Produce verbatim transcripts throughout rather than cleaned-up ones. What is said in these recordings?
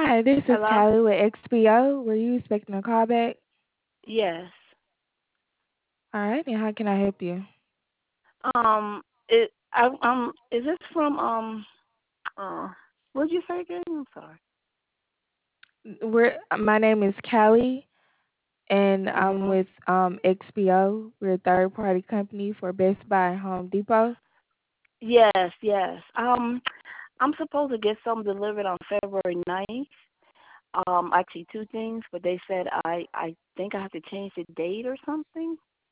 Hi, this is Hello? Callie with X P O. Were you expecting a call back? Yes. All right, and how can I help you? Um it I um is this from um uh what did you say again? I'm sorry. We're my name is Callie, and I'm Mhm. with um X P O. We're a third party company for Best Buy and Home Depot. Yes, yes. Um I'm supposed to get something delivered on February ninth. Um actually two things, but they said I I think I have to change the date or something.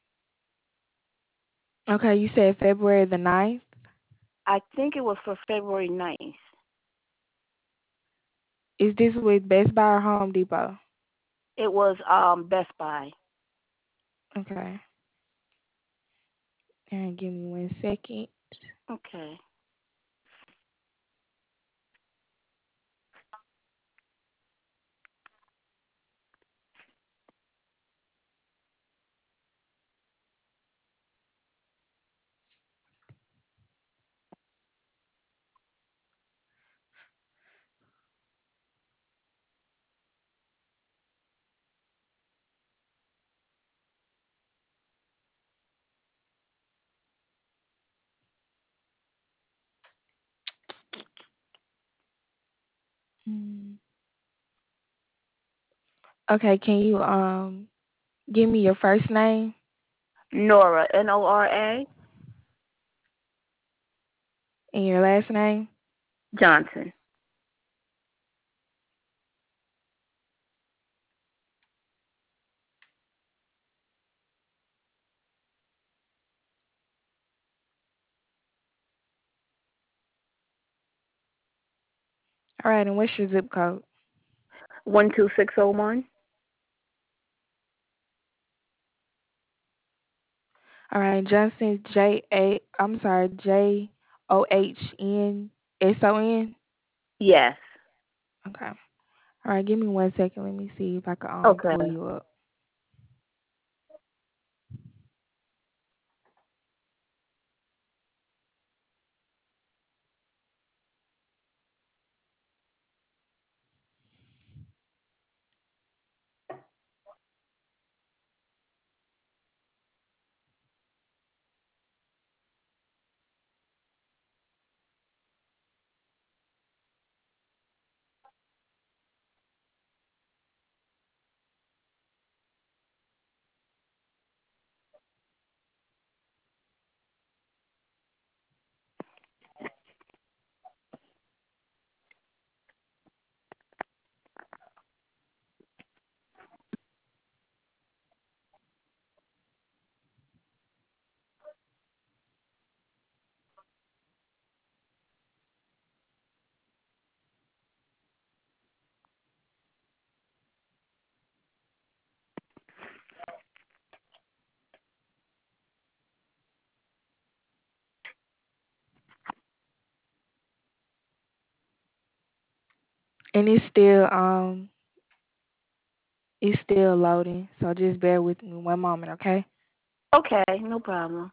Okay, you said February the ninth. I think it was for February ninth. Is this with Best Buy or Home Depot? It was um Best Buy. Okay, and give me one second. Okay. Mm. Okay, can you um give me your first name Nora, N O R A and your last name? Johnson. All right, and what's your zip code? one two six oh one. All right, Johnson J A. I'm sorry, J O H N S O N. Yes. Okay. All right, give me one second. Let me see if I can um Okay. pull you up. And it's still um it's still loading. So just bear with me one moment, okay? Okay, no problem.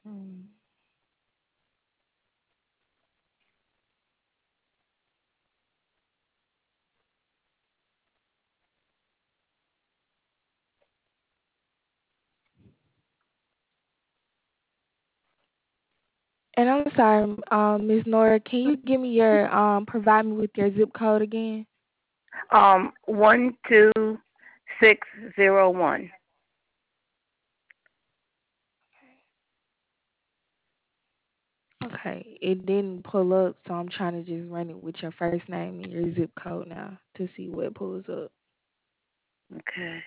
Mm. And I'm sorry, um, Miss Nora, can you give me your um provide me with your zip code again? Um, one two six zero one. Okay, it didn't pull up, so I'm trying to just run it with your first name and your zip code now to see what pulls up. Okay.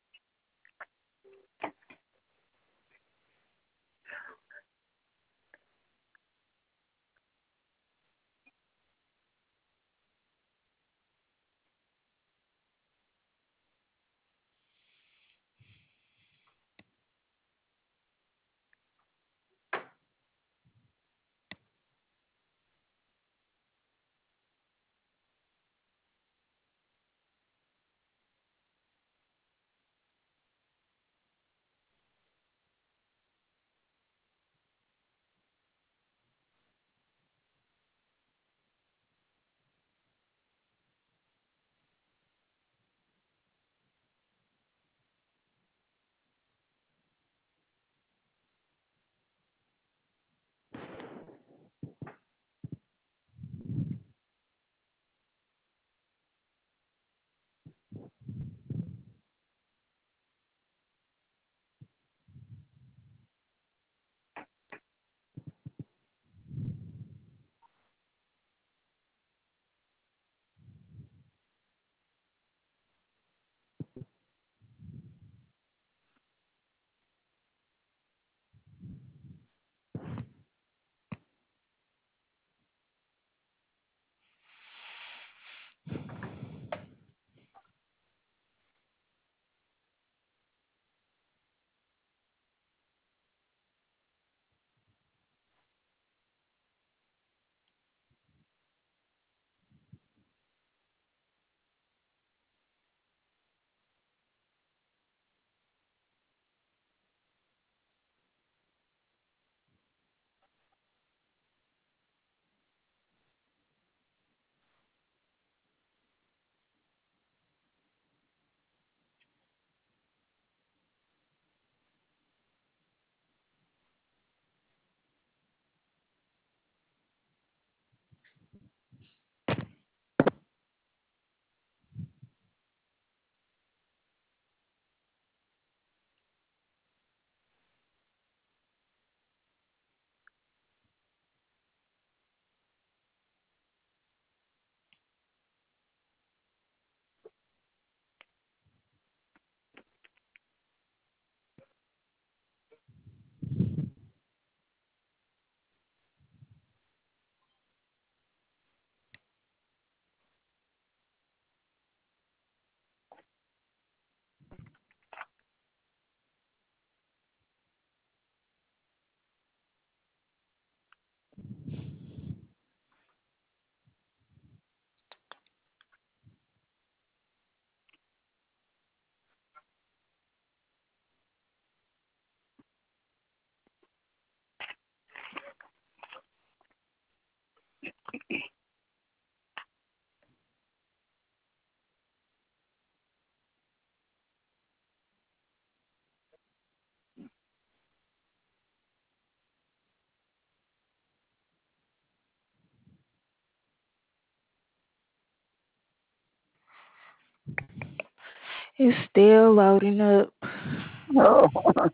It's still loading up. Oh,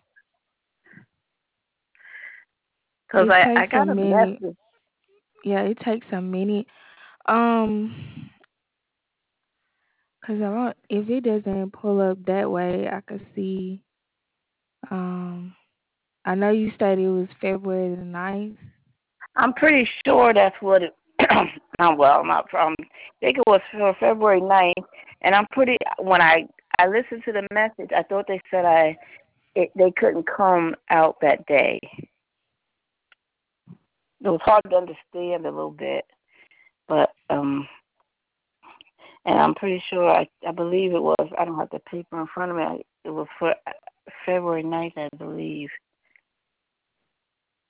because It I I takes a got a minute. message. Yeah, it takes a minute. Um, cause I don't, if it doesn't pull up that way, I could see. Um, I know you stated it was February the ninth. I'm pretty sure that's what it. I'm well, not from. I think it was for February ninth, and I'm pretty. When I I listened to the message, I thought they said I it, they couldn't come out that day. It was hard to understand a little bit, but um, and I'm pretty sure I I believe it was. I don't have the paper in front of me. It was for February ninth, I believe.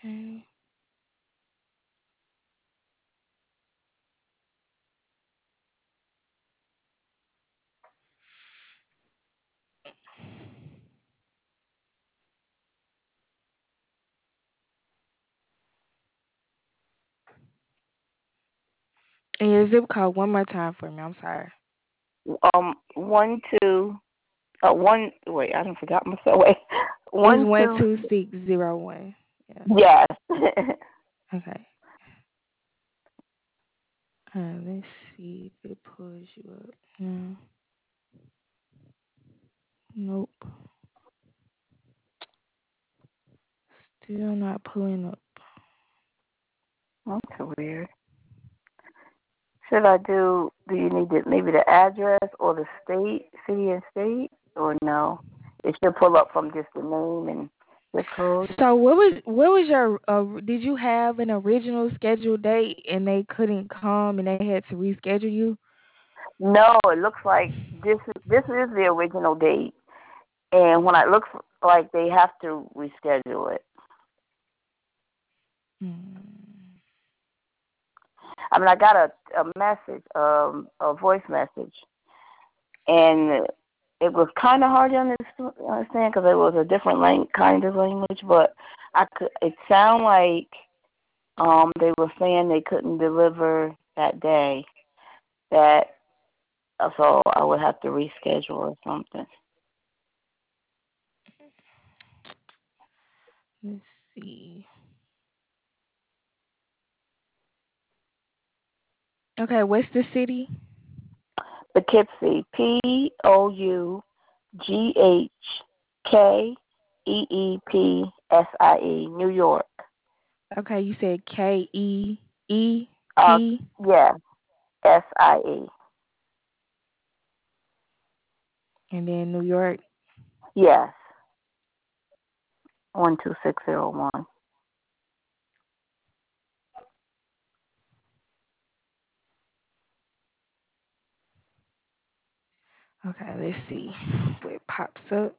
Okay. And your zip code one more time for me. I'm sorry. Um, one two. Uh, one. Wait, I didn't forgot myself. Wait, It's one one two. two six zero one. Yeah. Yes. Okay. Uh, let's see if it pulls you up. No. Nope. Still not pulling up. That's weird. Should I do? Do you need the, maybe the address or the state, city and state, or no? It should pull up from just the name and zip code. So what was what was your uh, did you have an original scheduled date and they couldn't come and they had to reschedule you? No, it looks like this. Is, this is the original date, and when it looks like they have to reschedule it. Hmm. I mean, I got a a message, um, a voice message, and it was kind of hard to understand because it was a different lang- kind of language. But I could. It sounded like um they were saying they couldn't deliver that day. That so I would have to reschedule or something. Let's see. Okay, what's the city? Poughkeepsie, P O U G H K E E P S I E, New York. Okay, you said K E E Uh, P yeah, S I E. and then New York. Yes, one two six zero one. Okay, let's see what pops up.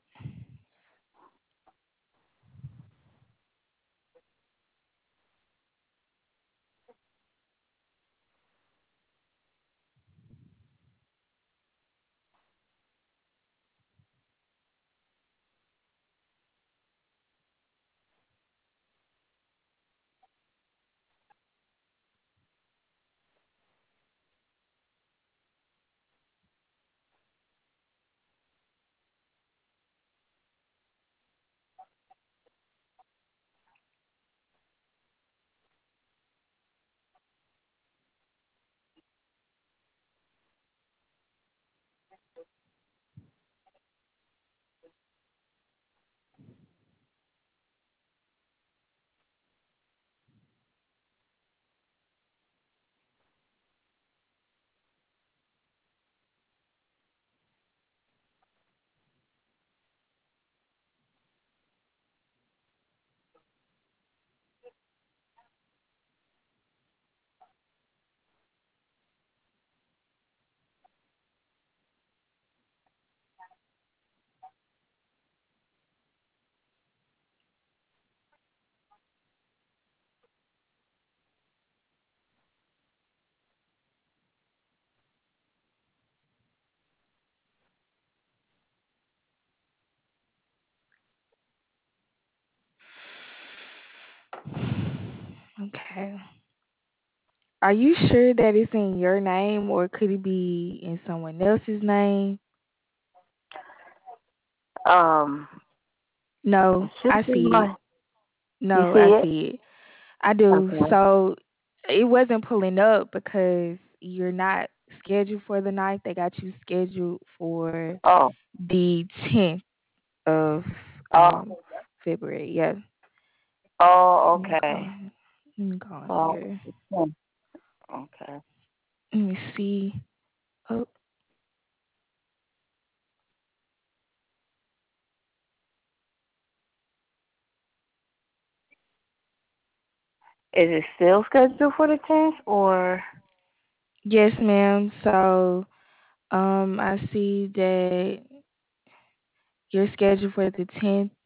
Okay. Are you sure that it's in your name or could it be in someone else's name? Um, it No, should I be see it. my. You No, see I it? see it. I do. Okay. So it wasn't pulling up because you're not scheduled for the ninth. They got you scheduled for Oh, the tenth of oh, um February. Yeah. oh. Let me go. Okay. Let me go in Oh, here. okay. Let me see. Oh, Is it still scheduled for the tenth or? yes, ma'am. So um, I see that you're scheduled for the tenth.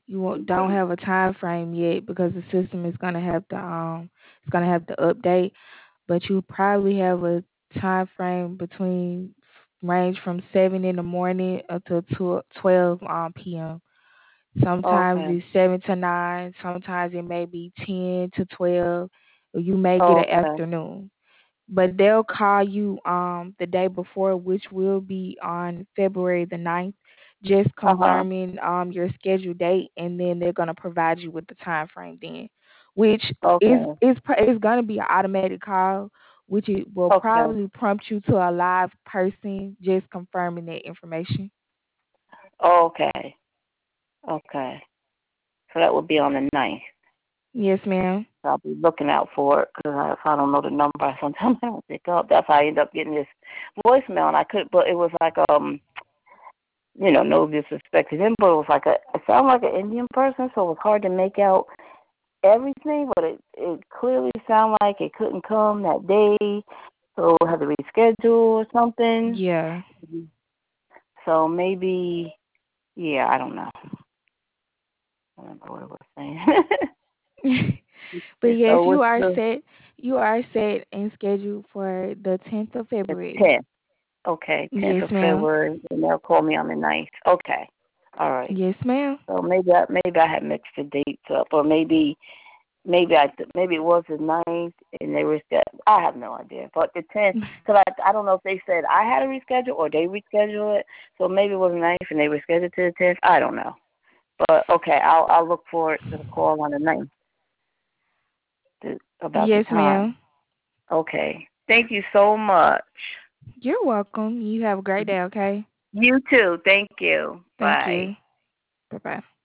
you won't, don't have a time frame yet because the system is gonna have to um it's gonna have to update, but you probably have a time frame between range from seven in the morning until twelve um p m. Sometimes Okay. it's seven to nine. Sometimes it may be ten to twelve. Or you may get an Okay. afternoon. But they'll call you um the day before, which will be on February the ninth, just Uh huh. confirming um your scheduled date, and then they're gonna provide you with the time frame then, which is Okay. is pr- is gonna be an automated call, which it will Okay. probably prompt you to a live person just confirming that information. Okay. Okay. So that would be on the ninth. Yes, ma'am. So I'll be looking out for it because if I don't know the number, sometimes I don't pick up. That's how I end up getting this voicemail, and I could, but it was like um, you know, no disrespect to him, but it was like a, it sounded like an Indian person, so it was hard to make out everything, but it it clearly sounded like it couldn't come that day, so it had to reschedule or something. Yeah. So maybe, yeah, I don't know. I don't know what it was saying. But yes, So you what's are the set. You are set and scheduled for the tenth of the February. tenth? Okay, tenth Yes, of ma'am. February, and they'll call me on the ninth. Okay, all right. Yes, ma'am. So maybe I, maybe I had mixed the dates up, or maybe maybe I maybe it was the ninth and they were I have no idea. But the tenth, because I I don't know if they said I had to reschedule or they reschedule it. So maybe it was the ninth and they rescheduled to the tenth. I don't know. But okay, I'll I'll look forward to the call on the ninth to, about the Yes, time. ma'am. Okay. Thank you so much. You're welcome. You have a great day, okay? You too. Thank you. Thank Bye. you. Bye bye.